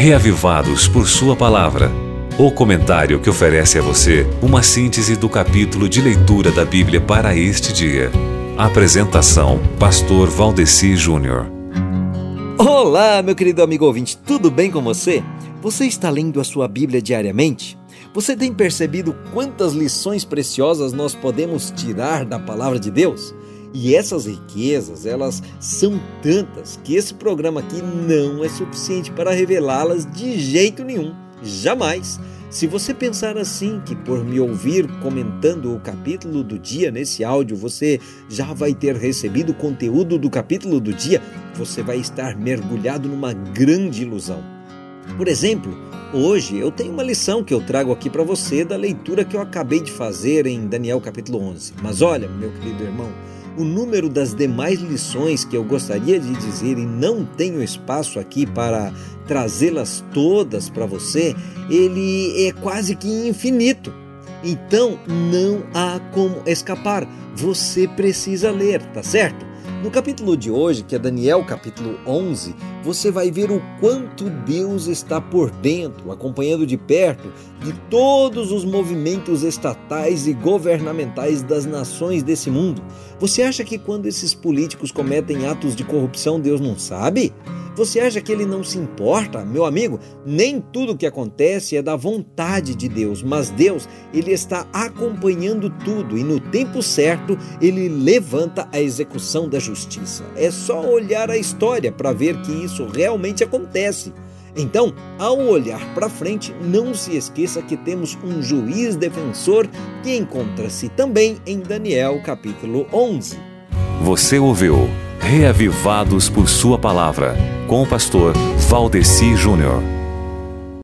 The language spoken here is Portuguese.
Reavivados por Sua Palavra. O comentário que oferece a você uma síntese do capítulo de leitura da Bíblia para este dia. Apresentação: Pastor Valdeci Júnior. Olá, meu querido amigo ouvinte, tudo bem com você? Você está lendo a sua Bíblia diariamente? Você tem percebido quantas lições preciosas nós podemos tirar da Palavra de Deus? E essas riquezas, elas são tantas que esse programa aqui não é suficiente para revelá-las de jeito nenhum, jamais. Se você pensar assim, que por me ouvir comentando o capítulo do dia nesse áudio, você já vai ter recebido o conteúdo do capítulo do dia, você vai estar mergulhado numa grande ilusão. Por exemplo, hoje eu tenho uma lição que eu trago aqui para você da leitura que eu acabei de fazer em Daniel capítulo 11. Mas olha, meu querido irmão, o número das demais lições que eu gostaria de dizer e não tenho espaço aqui para trazê-las todas para você, ele é quase que infinito. Então não há como escapar, você precisa ler, tá certo? No capítulo de hoje, que é Daniel capítulo 11, você vai ver o quanto Deus está por dentro, acompanhando de perto de todos os movimentos estatais e governamentais das nações desse mundo. Você acha que quando esses políticos cometem atos de corrupção, Deus não sabe? Você acha que ele não se importa? Meu amigo, nem tudo o que acontece é da vontade de Deus, mas Deus, ele está acompanhando tudo e no tempo certo ele levanta a execução da justiça. É só olhar a história para ver que isso realmente acontece. Então, ao olhar para frente, não se esqueça que temos um juiz defensor que encontra-se também em Daniel capítulo 11. Você ouviu Reavivados por Sua Palavra, com o pastor Valdeci Júnior.